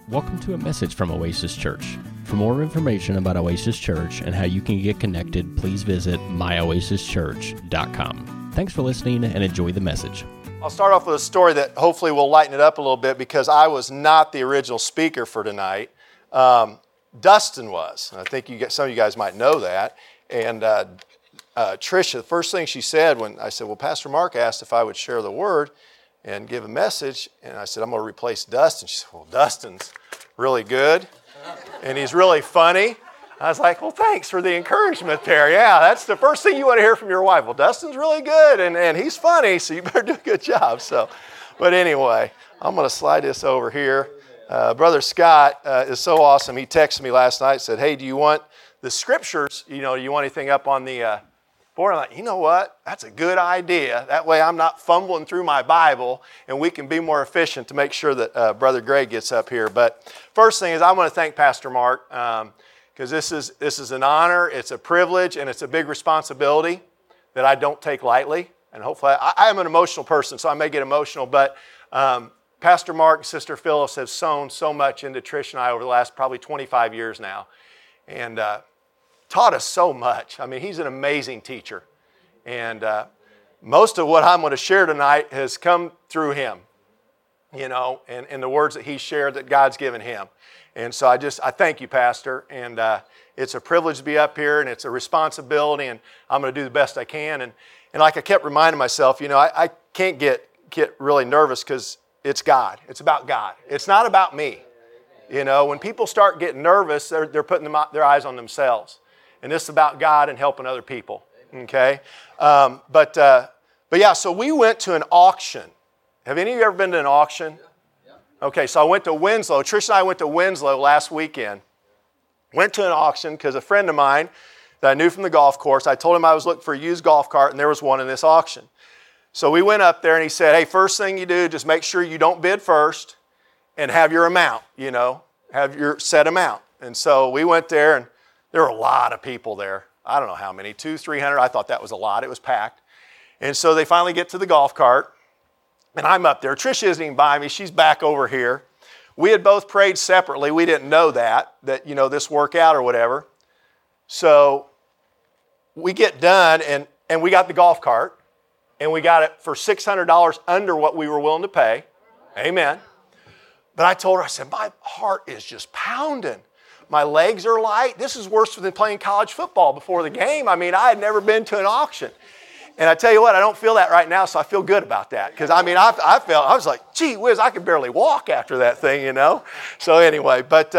Welcome to a message from Oasis Church. For more information about Oasis Church and how you can get connected, please visit myoasischurch.com. Thanks for listening and enjoy the message. I'll start off with a story that hopefully will lighten it up a little bit because I was not the original speaker for tonight. Dustin was. I think some of you guys might know that. And Tricia, the first thing she said when I said, well, Pastor Mark asked if I would share the word and give a message, and I said, I'm going to replace Dustin. She said, well, Dustin's really good, and he's really funny. I was like, well, thanks for the encouragement there. Yeah, that's the first thing you want to hear from your wife. Well, Dustin's really good, and he's funny, so you better do a good job. But anyway, I'm going to slide this over here. Brother Scott is so awesome. He texted me last night and said, hey, do you want the scriptures, do you want anything up on the board? I'm like, you know what? That's a good idea. That way I'm not fumbling through my Bible, and we can be more efficient to make sure that Brother Greg gets up here. But first thing is I want to thank Pastor Mark because this is an honor, it's a privilege, and it's a big responsibility that I don't take lightly. And hopefully, I am an emotional person, so I may get emotional, but Pastor Mark and Sister Phyllis have sown so much into Trish and I over the last probably 25 years now. And taught us so much. I mean, he's an amazing teacher. And most of what I'm going to share tonight has come through him, and the words that he shared that God's given him. And so I thank you, Pastor. And it's a privilege to be up here, and it's a responsibility, and I'm going to do the best I can. And like I kept reminding myself, I can't get really nervous because it's God. It's about God. It's not about me. When people start getting nervous, they're putting their eyes on themselves. And this is about God and helping other people, okay? But yeah, so we went to an auction. Have any of you ever been to an auction? Yeah. Okay, so I went to Winslow. Trish and I went to Winslow last weekend. Went to an auction because a friend of mine that I knew from the golf course, I told him I was looking for a used golf cart, and there was one in this auction. So we went up there, and he said, hey, first thing you do, just make sure you don't bid first and have your amount, have your set amount. And so we went there, and there were a lot of people there. I don't know how many, 200, 300. I thought that was a lot. It was packed. And so they finally get to the golf cart, and I'm up there. Tricia isn't even by me. She's back over here. We had both prayed separately. We didn't know that this work out or whatever. So we get done, and we got the golf cart, and we got it for $600 under what we were willing to pay. Amen. But I told her, I said, my heart is just pounding. My legs are light. This is worse than playing college football before the game. I mean, I had never been to an auction. And I tell you what, I don't feel that right now, so I feel good about that. Because, I was like, gee whiz, I could barely walk after that thing, So anyway, but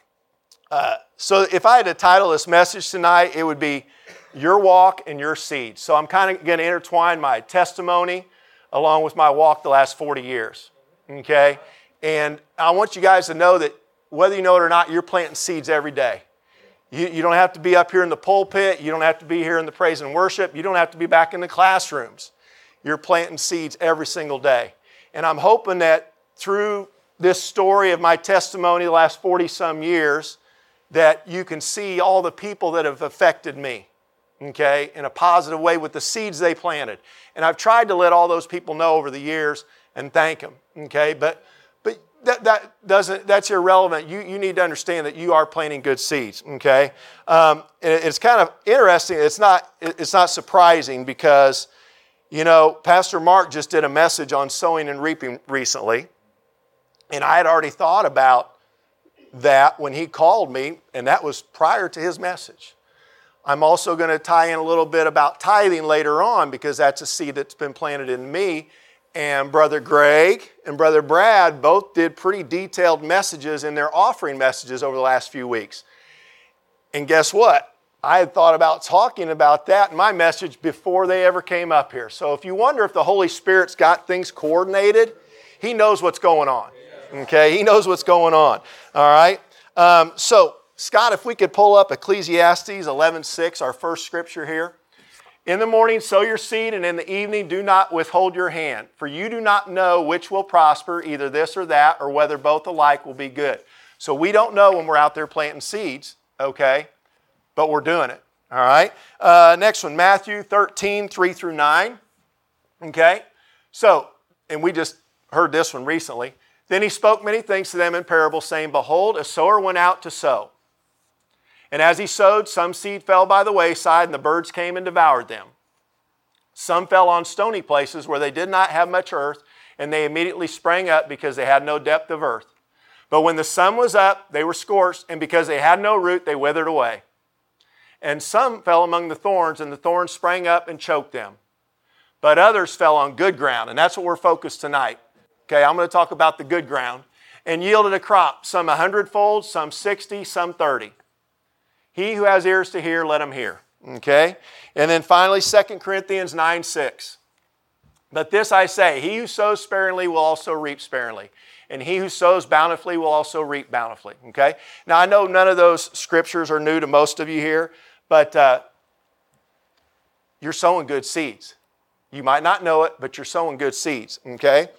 so if I had to title this message tonight, it would be Your Walk and Your Seed. So I'm kind of going to intertwine my testimony along with my walk the last 40 years, okay? And I want you guys to know that whether you know it or not, you're planting seeds every day. You don't have to be up here in the pulpit. You don't have to be here in the praise and worship. You don't have to be back in the classrooms. You're planting seeds every single day. And I'm hoping that through this story of my testimony the last 40-some years, that you can see all the people that have affected me, okay, in a positive way with the seeds they planted. And I've tried to let all those people know over the years and thank them, okay, but that's irrelevant. You need to understand that you are planting good seeds, okay? It's kind of interesting. It's not surprising because, Pastor Mark just did a message on sowing and reaping recently, and I had already thought about that when he called me, and that was prior to his message. I'm also going to tie in a little bit about tithing later on because that's a seed that's been planted in me. And Brother Greg and Brother Brad both did pretty detailed messages in their offering messages over the last few weeks. And guess what? I had thought about talking about that in my message before they ever came up here. So if you wonder if the Holy Spirit's got things coordinated, He knows what's going on. Okay? He knows what's going on. All right? So, Scott, if we could pull up Ecclesiastes 11:6, our first scripture here. In the morning sow your seed, and in the evening do not withhold your hand. For you do not know which will prosper, either this or that, or whether both alike will be good. So we don't know when we're out there planting seeds, okay? But we're doing it, all right? Next one, Matthew 13:3-9, okay? So, and we just heard this one recently. Then he spoke many things to them in parables, saying, Behold, a sower went out to sow. And as he sowed, some seed fell by the wayside, and the birds came and devoured them. Some fell on stony places where they did not have much earth, and they immediately sprang up because they had no depth of earth. But when the sun was up, they were scorched, and because they had no root, they withered away. And some fell among the thorns, and the thorns sprang up and choked them. But others fell on good ground, and that's what we're focused tonight. Okay, I'm going to talk about the good ground. And yielded a crop, some 100-fold, some 60, some 30. He who has ears to hear, let him hear. Okay? And then finally, 2 Corinthians 9:6. But this I say, he who sows sparingly will also reap sparingly. And he who sows bountifully will also reap bountifully. Okay? Now, I know none of those scriptures are new to most of you here, but you're sowing good seeds. You might not know it, but you're sowing good seeds. Okay?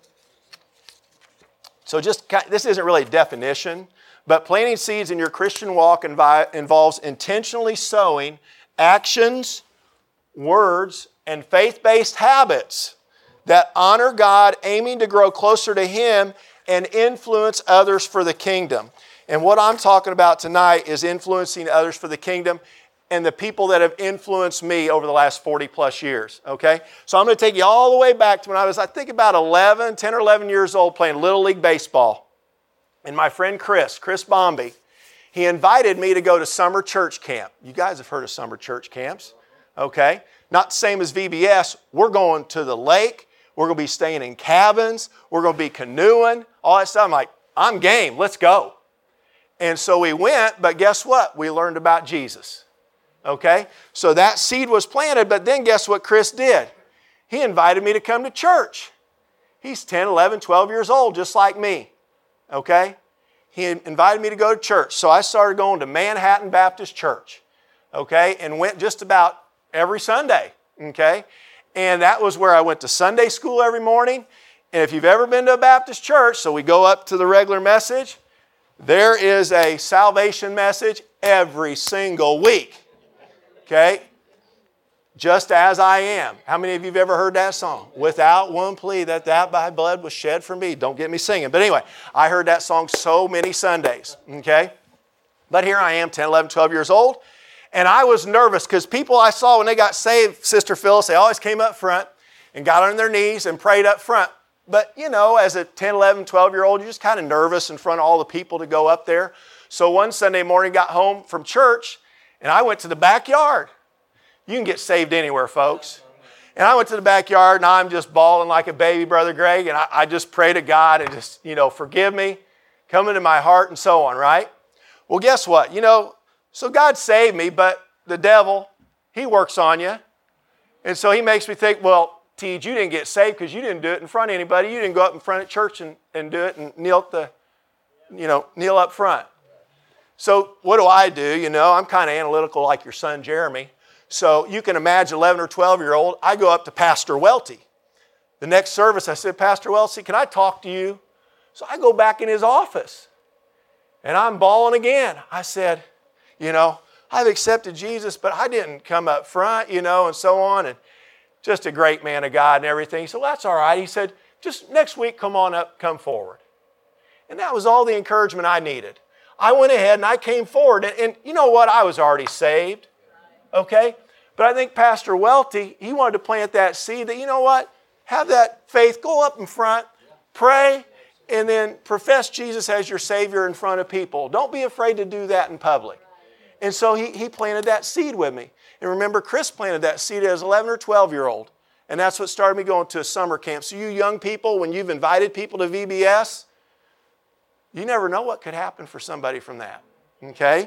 So this isn't really a definition, but planting seeds in your Christian walk involves intentionally sowing actions, words, and faith-based habits that honor God, aiming to grow closer to Him and influence others for the kingdom. And what I'm talking about tonight is influencing others for the kingdom and the people that have influenced me over the last 40 plus years, okay? So I'm going to take you all the way back to when I think about 10 or 11 years old playing Little League Baseball. And my friend Chris Bomby, he invited me to go to summer church camp. You guys have heard of summer church camps, okay? Not the same as VBS. We're going to the lake. We're going to be staying in cabins. We're going to be canoeing, all that stuff. I'm like, I'm game. Let's go. And so we went, but guess what? We learned about Jesus. Okay? So that seed was planted, but then guess what Chris did? He invited me to come to church. He's 10, 11, 12 years old, just like me. Okay? He invited me to go to church. So I started going to Manhattan Baptist Church. Okay? And went just about every Sunday. Okay? And that was where I went to Sunday school every morning. And if you've ever been to a Baptist church, so we go up to the regular message, there is a salvation message every single week. Okay? Just as I am. How many of you have ever heard that song? Without one plea that thy blood was shed for me. Don't get me singing. But anyway, I heard that song so many Sundays. Okay? But here I am, 10, 11, 12 years old. And I was nervous because people I saw when they got saved, Sister Phyllis, they always came up front and got on their knees and prayed up front. But, you know, as a 10, 11, 12-year-old, you're just kind of nervous in front of all the people to go up there. So one Sunday morning, got home from church, and I went to the backyard. You can get saved anywhere, folks. And I went to the backyard, and I'm just bawling like a baby, Brother Greg, and I just pray to God and just, forgive me, come into my heart, and so on, right? Well, guess what? So God saved me, but the devil, he works on you. And so he makes me think, well, Tej, you didn't get saved because you didn't do it in front of anybody. You didn't go up in front of church and do it and kneel up front. So what do? I'm kind of analytical like your son Jeremy. So you can imagine 11 or 12-year-old, I go up to Pastor Welty. The next service, I said, Pastor Welty, can I talk to you? So I go back in his office, and I'm bawling again. I said, I've accepted Jesus, but I didn't come up front, and so on. And just a great man of God and everything. He said, well, that's all right. He said, just next week, come on up, come forward. And that was all the encouragement I needed. I went ahead and I came forward. And you know what? I was already saved. Okay? But I think Pastor Welty, he wanted to plant that seed that, have that faith, go up in front, pray, and then profess Jesus as your Savior in front of people. Don't be afraid to do that in public. And so he planted that seed with me. And remember, Chris planted that seed as 11 or 12-year-old. And that's what started me going to a summer camp. So you young people, when you've invited people to VBS, you never know what could happen for somebody from that. Okay?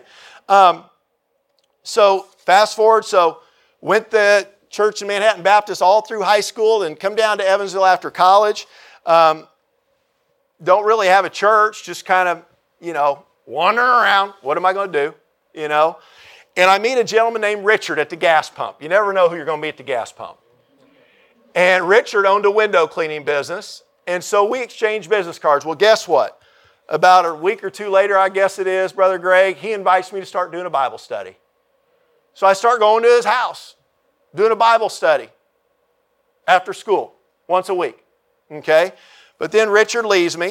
So fast forward. So went to church in Manhattan Baptist all through high school and come down to Evansville after college. Don't really have a church, just kind of, wandering around. What am I going to do? And I meet a gentleman named Richard at the gas pump. You never know who you're going to meet at the gas pump. And Richard owned a window cleaning business, and so we exchanged business cards. Well, guess what? About a week or two later, I guess it is, Brother Greg, he invites me to start doing a Bible study. So I start going to his house, doing a Bible study after school, once a week. Okay? But then Richard leaves me,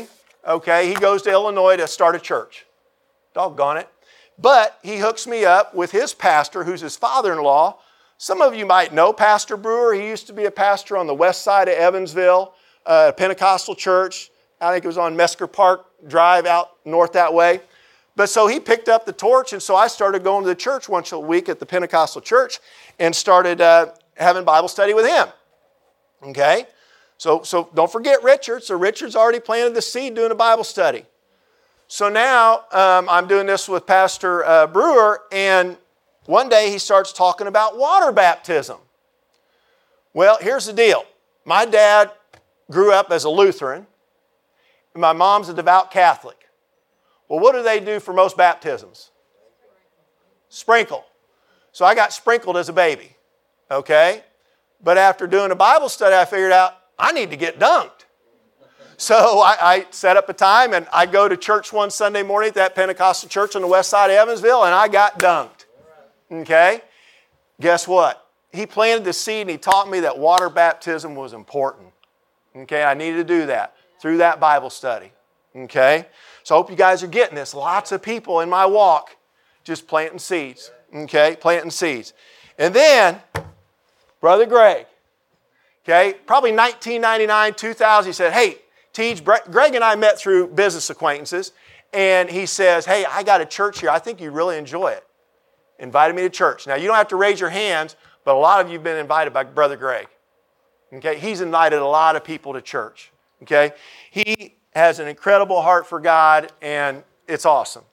Okay, he goes to Illinois to start a church. Doggone it. But he hooks me up with his pastor, who's his father-in-law. Some of you might know Pastor Brewer. He used to be a pastor on the west side of Evansville, a Pentecostal church. I think it was on Mesker Park Drive out north that way. But so he picked up the torch, and so I started going to the church once a week at the Pentecostal church and started having Bible study with him. Okay? So don't forget Richard. So Richard's already planted the seed doing a Bible study. So now I'm doing this with Pastor Brewer, and one day he starts talking about water baptism. Well, here's the deal. My dad grew up as a Lutheran, and my mom's a devout Catholic. Well, what do they do for most baptisms? Sprinkle. So I got sprinkled as a baby, okay? But after doing a Bible study, I figured out I need to get dunked. So I set up a time, and I go to church one Sunday morning at that Pentecostal church on the west side of Evansville, and I got dunked. Okay? Guess what? He planted the seed, and he taught me that water baptism was important. Okay? I needed to do that through that Bible study. Okay? So I hope you guys are getting this. Lots of people in my walk just planting seeds. Okay? Planting seeds. And then, Brother Greg, okay, probably 1999, 2000, he said, hey, Teej, Greg and I met through business acquaintances, and he says, hey, I got a church here. I think you'd really enjoy it. Invited me to church. Now, you don't have to raise your hands, but a lot of you have been invited by Brother Greg. Okay? He's invited a lot of people to church. Okay? He has an incredible heart for God, and it's awesome.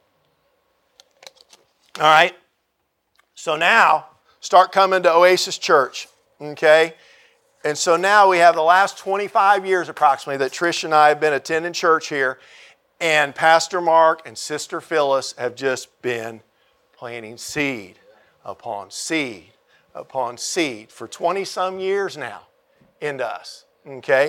All right? So now, start coming to Oasis Church. Okay? And so now we have the last 25 years approximately that Trish and I have been attending church here, and Pastor Mark and Sister Phyllis have just been planting seed upon seed upon seed for 20-some years now into us, okay?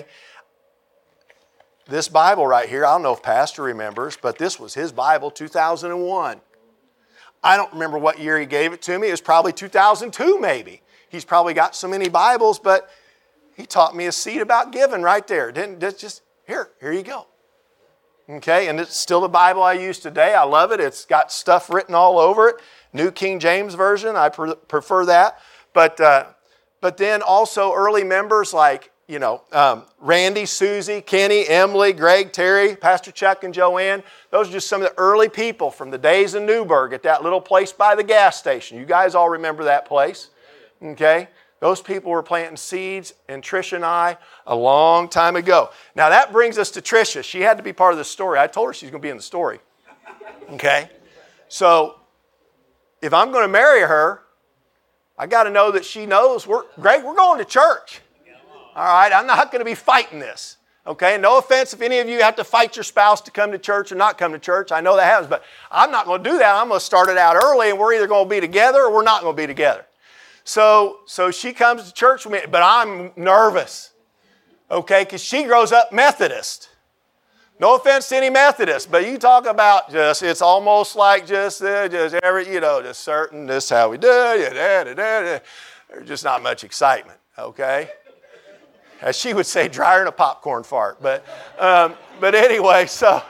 This Bible right here, I don't know if Pastor remembers, but this was his Bible, 2001. I don't remember what year he gave it to me. It was probably 2002 maybe. He's probably got so many Bibles, but he taught me a seed about giving right there. Here you go. Okay, and it's still the Bible I use today. I love it. It's got stuff written all over it. New King James Version, I prefer that. But then also early members like, Randy, Susie, Kenny, Emily, Greg, Terry, Pastor Chuck, and Joanne. Those are just some of the early people from the days in Newburgh at that little place by the gas station. You guys all remember that place, okay? Those people were planting seeds in Trish and I a long time ago. Now that brings us to Tricia. She had to be part of the story. I told her she's going to be in the story. Okay? So if I'm going to marry her, I got to know that she knows, Greg, we're going to church. All right? I'm not going to be fighting this. Okay? No offense if any of you have to fight your spouse to come to church or not come to church. I know that happens, but I'm not going to do that. I'm going to start it out early, and we're either going to be together or we're not going to be together. So she comes to church with me, but I'm nervous, okay, because she grows up Methodist. No offense to any Methodist, but you talk about it's almost like just certain, this is how we do it, there's just not much excitement, okay? As she would say, drier than a popcorn fart. But anyway,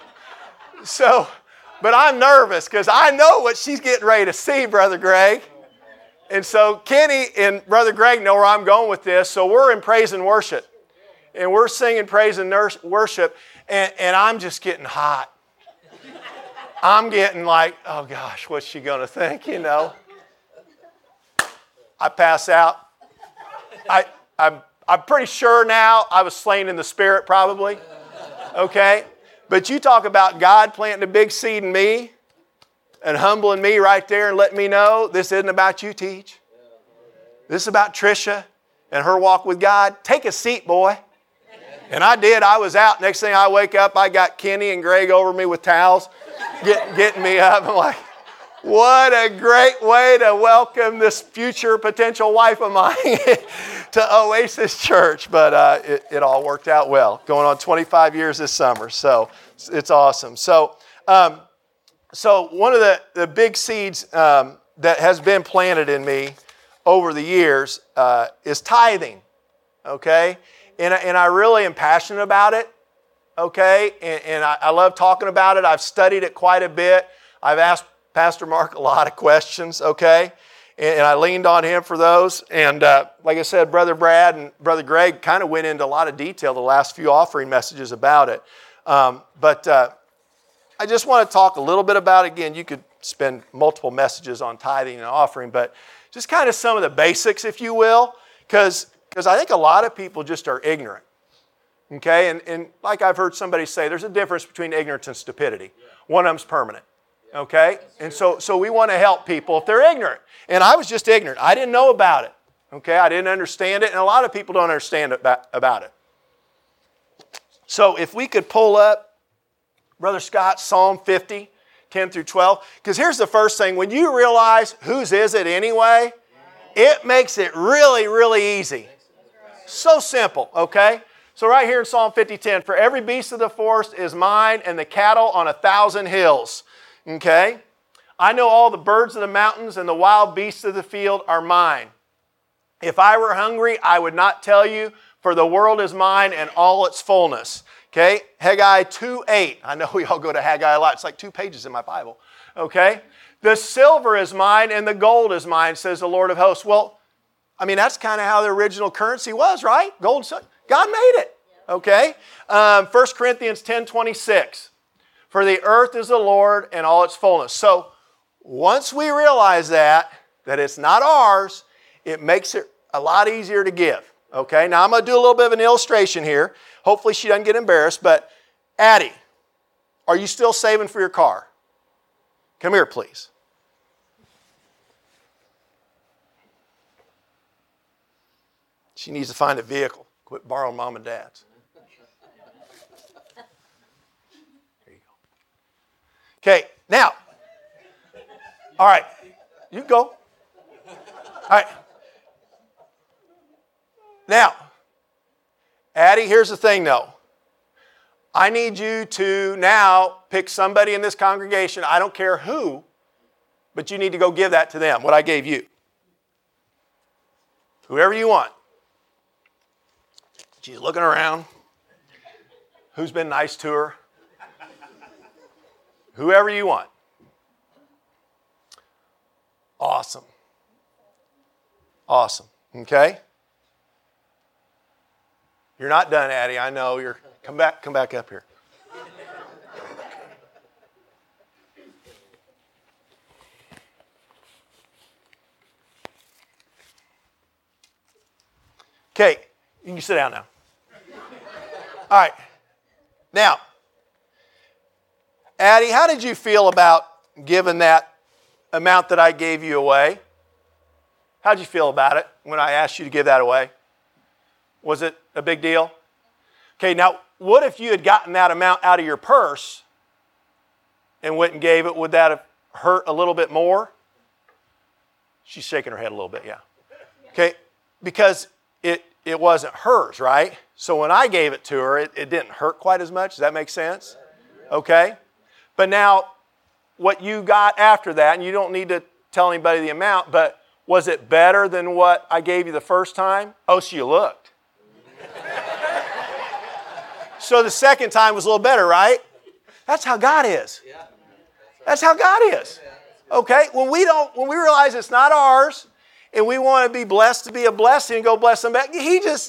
but I'm nervous because I know what she's getting ready to see, Brother Greg. And so Kenny and Brother Greg know where I'm going with this. So we're in praise and worship. And we're singing praise and worship. And I'm just getting hot. I'm getting like, oh gosh, what's she going to think, I pass out. I'm pretty sure now I was slain in the spirit probably. Okay? But you talk about God planting a big seed in me. And humbling me right there and letting me know this isn't about you, Teach. This is about Tricia and her walk with God. Take a seat, boy. And I did. I was out. Next thing I wake up, I got Kenny and Greg over me with towels, getting me up. I'm like, what a great way to welcome this future potential wife of mine to Oasis Church. But it all worked out well. Going on 25 years this summer. So it's awesome. So one of the big seeds that has been planted in me over the years is tithing, okay? And I really am passionate about it. okay? And I love talking about it. I've studied it quite a bit. I've asked Pastor Mark a lot of questions, okay? And I leaned on him for those. And like I said, Brother Brad and Brother Greg kind of went into a lot of detail the last few offering messages about it. But I just want to talk a little bit about it. Again, you could spend multiple messages on tithing and offering, but just kind of some of the basics, if you will, because I think a lot of people just are ignorant. Okay, and like I've heard somebody say, there's a difference between ignorance and stupidity. One of them's permanent. Okay, and so we want to help people if they're ignorant. And I was just ignorant. I didn't know about it. Okay, I didn't understand it, and a lot of people don't understand about it. So if we could pull up, Brother Scott, Psalm 50, 10 through 12. Because here's the first thing. When you realize whose is it anyway, it makes it really, really easy. So simple, okay? So right here in Psalm 50:10, for every beast of the forest is mine, and the cattle on 1,000 hills. Okay? I know all the birds of the mountains and the wild beasts of the field are mine. If I were hungry, I would not tell you, for the world is mine and all its fullness. Okay? Haggai 2:8. I know we all go to Haggai a lot. It's like 2 pages in my Bible. Okay? The silver is mine and the gold is mine, says the Lord of hosts. Well, I mean, that's kind of how the original currency was, right? Gold and silver. God made it. Okay? 1 Corinthians 10:26. For the earth is the Lord and all its fullness. So once we realize that it's not ours, it makes it a lot easier to give. Okay? Now I'm going to do a little bit of an illustration here. Hopefully she doesn't get embarrassed. But Addie, are you still saving for your car? Come here, please. She needs to find a vehicle. Quit borrowing Mom and Dad's. There you go. Okay, now. All right, you go. All right. Now, Addie, here's the thing though. I need you to now pick somebody in this congregation, I don't care who, but you need to go give that to them, what I gave you. Whoever you want. She's looking around. Who's been nice to her? Whoever you want. Awesome. Awesome. Okay? You're not done, Addie. I know. Come back up here. Okay, you can sit down now. All right. Now, Addie, how did you feel about giving that amount that I gave you away? How did you feel about it when I asked you to give that away? Was it a big deal? Okay, now, what if you had gotten that amount out of your purse and went and gave it? Would that have hurt a little bit more? She's shaking her head a little bit, yeah. Okay, because it wasn't hers, right? So when I gave it to her, it didn't hurt quite as much. Does that make sense? Okay. But now, what you got after that, and you don't need to tell anybody the amount, but was it better than what I gave you the first time? Oh, so you looked. So the second time was a little better, right? That's how God is. That's how God is. Okay? When we realize it's not ours, and we want to be blessed to be a blessing and go bless them back, He just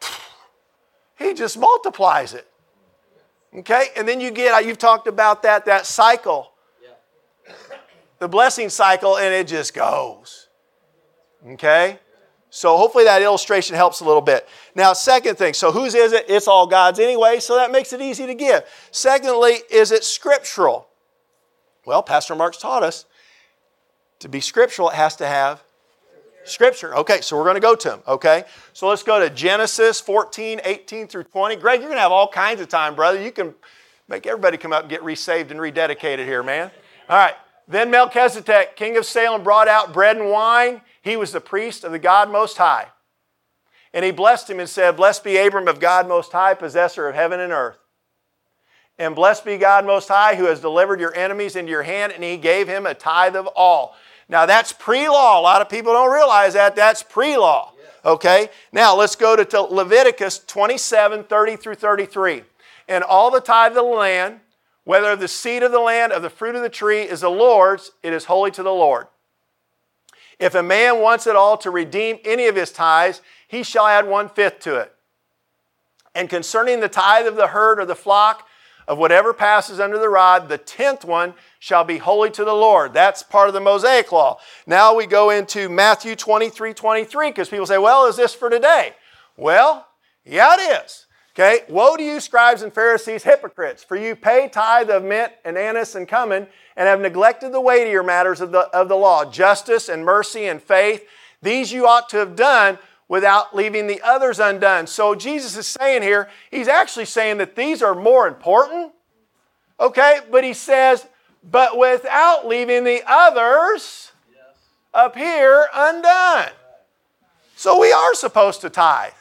multiplies it. Okay? And then you've talked about that cycle. The blessing cycle, and it just goes. Okay? So hopefully that illustration helps a little bit. Now, second thing, so whose is it? It's all God's anyway, so that makes it easy to give. Secondly, is it scriptural? Well, Pastor Mark's taught us to be scriptural, it has to have Scripture. Okay, so we're going to go to them, okay? So let's go to Genesis 14, 18 through 20. Greg, you're going to have all kinds of time, brother. You can make everybody come up and get resaved and rededicated here, man. All right. Then Melchizedek, king of Salem, brought out bread and wine. He was the priest of the God Most High. And he blessed him and said, Blessed be Abram of God Most High, possessor of heaven and earth. And blessed be God Most High, who has delivered your enemies into your hand, and he gave him a tithe of all. Now, that's pre-law. A lot of people don't realize that. That's pre-law. Okay? Now, let's go to Leviticus 27, 30 through 33. And all the tithe of the land, whether of the seed of the land, of the fruit of the tree, is the Lord's, it is holy to the Lord. If a man wants at all to redeem any of his tithes, he shall add 1/5 to it. And concerning the tithe of the herd or the flock, of whatever passes under the rod, the 10th one shall be holy to the Lord. That's part of the Mosaic law. Now we go into Matthew 23:23, because people say, well, is this for today? Well, yeah, it is. Okay, woe to you, scribes and Pharisees, hypocrites, for you pay tithe of mint and anise and cumin, and have neglected the weightier matters of the law, justice and mercy and faith. These you ought to have done without leaving the others undone. So Jesus is saying here, he's actually saying that these are more important. Okay, but he says, but without leaving the others up here undone. So we are supposed to tithe.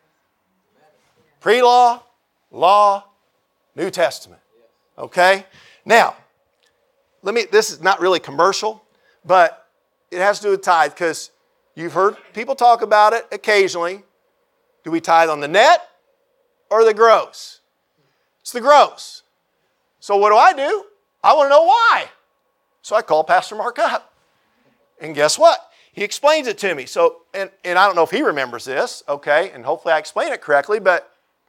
Pre-law, law, New Testament. Okay? Now, this is not really commercial, but it has to do with tithe, because you've heard people talk about it occasionally. Do we tithe on the net or the gross? It's the gross. So what do? I want to know why. So I call Pastor Mark up. And guess what? He explains it to me. So, and I don't know if he remembers this, okay, and hopefully I explain it correctly, but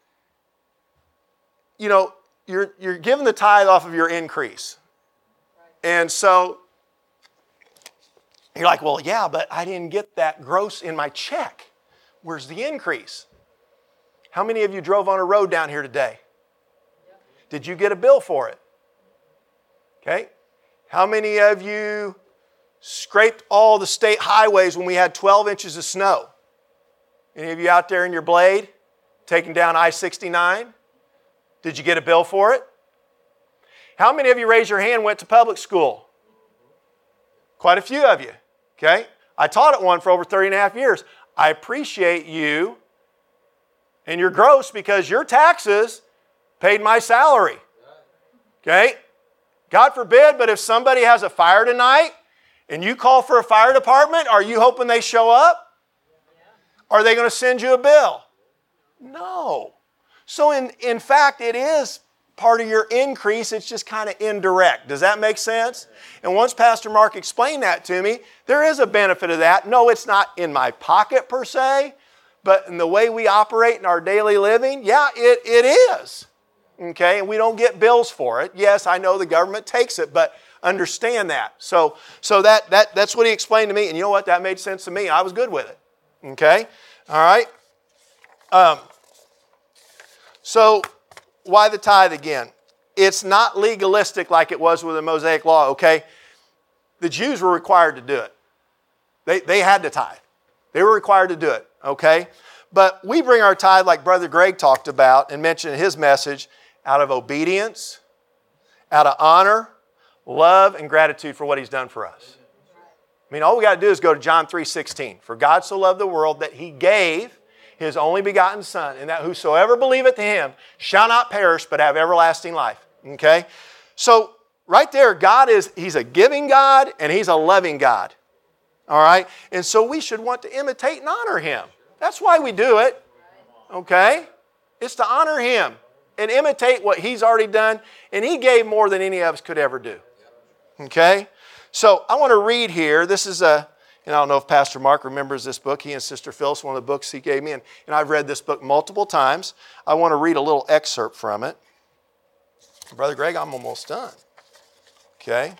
you know, you're giving the tithe off of your increase. And so you're like, well, yeah, but I didn't get that gross in my check. Where's the increase? How many of you drove on a road down here today? Did you get a bill for it? Okay. How many of you scraped all the state highways when we had 12 inches of snow? Any of you out there in your blade taking down I-69? Did you get a bill for it? How many of you, raise your hand, went to public school? Quite a few of you. Okay? I taught at one for over 30 and a half years. I appreciate you and your gross, because your taxes paid my salary. Okay? God forbid, but if somebody has a fire tonight and you call for a fire department, are you hoping they show up? Are they going to send you a bill? No. So in fact, it is part of your increase. It's just kind of indirect. Does that make sense? And once Pastor Mark explained that to me, there is a benefit of that. No, it's not in my pocket per se, but in the way we operate in our daily living, yeah, it is. Okay, and we don't get bills for it. Yes, I know the government takes it, but understand that. So that's what he explained to me, and you know what? That made sense to me. I was good with it. Okay, all right. So why the tithe again? It's not legalistic like it was with the Mosaic law, okay? The Jews were required to do it. They had to tithe. They were required to do it, okay? But we bring our tithe, like Brother Greg talked about and mentioned in his message, out of obedience, out of honor, love, and gratitude for what he's done for us. I mean, all we got to do is go to John 3:16. For God so loved the world that he gave his only begotten Son, and that whosoever believeth in him shall not perish but have everlasting life. Okay? So right there, he's a giving God and he's a loving God. All right? And so we should want to imitate and honor him. That's why we do it. Okay? It's to honor him and imitate what he's already done, and he gave more than any of us could ever do. Okay? So I want to read here. This is and I don't know if Pastor Mark remembers this book. He and Sister Phyllis, one of the books he gave me, and I've read this book multiple times. I want to read a little excerpt from it. Brother Greg, I'm almost done. Okay?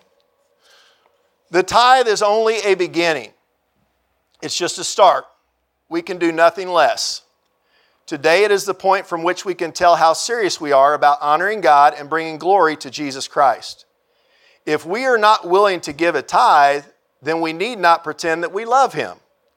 The tithe is only a beginning. It's just a start. We can do nothing less. Today it is the point from which we can tell how serious we are about honoring God and bringing glory to Jesus Christ. If we are not willing to give a tithe, then we need not pretend that we love him.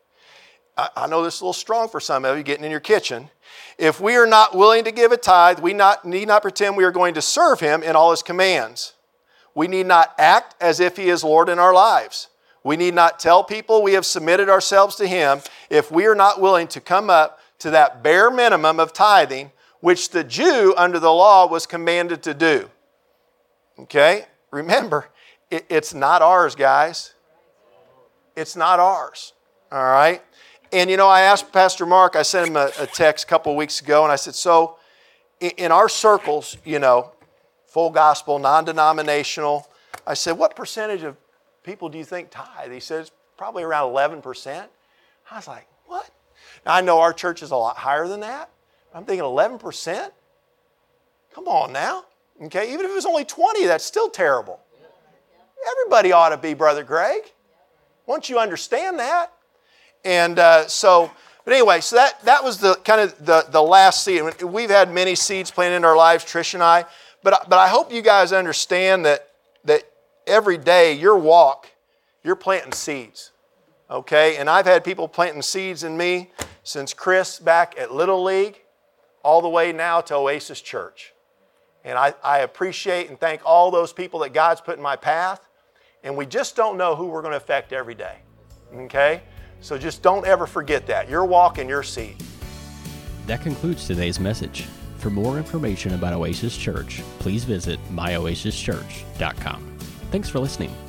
I know this is a little strong for some of you getting in your kitchen. If we are not willing to give a tithe, we need not pretend we are going to serve him in all his commands. We need not act as if he is Lord in our lives. We need not tell people we have submitted ourselves to him if we are not willing to come up to that bare minimum of tithing, which the Jew under the law was commanded to do. Okay? Remember, it's not ours, guys. It's not ours. All right? And you know, I asked Pastor Mark, I sent him a text a couple of weeks ago, and I said, so in our circles, full gospel, non-denominational, I said, what percentage of people do you think tithe? He said, it's probably around 11%. I was like, what? Now, I know our church is a lot higher than that. I'm thinking 11%? Come on now. Okay, even if it was only 20, that's still terrible. Everybody ought to be, Brother Greg. Once you understand that. And but anyway, so that was the kind of the last seed. We've had many seeds planted in our lives, Trish and I. But I hope you guys understand that every day, your walk, you're planting seeds. Okay? And I've had people planting seeds in me since Chris back at Little League all the way now to Oasis Church. And I appreciate and thank all those people that God's put in my path. And we just don't know who we're going to affect every day. Okay? So just don't ever forget that. Your walk and your seed. That concludes today's message. For more information about Oasis Church, please visit myoasischurch.com. Thanks for listening.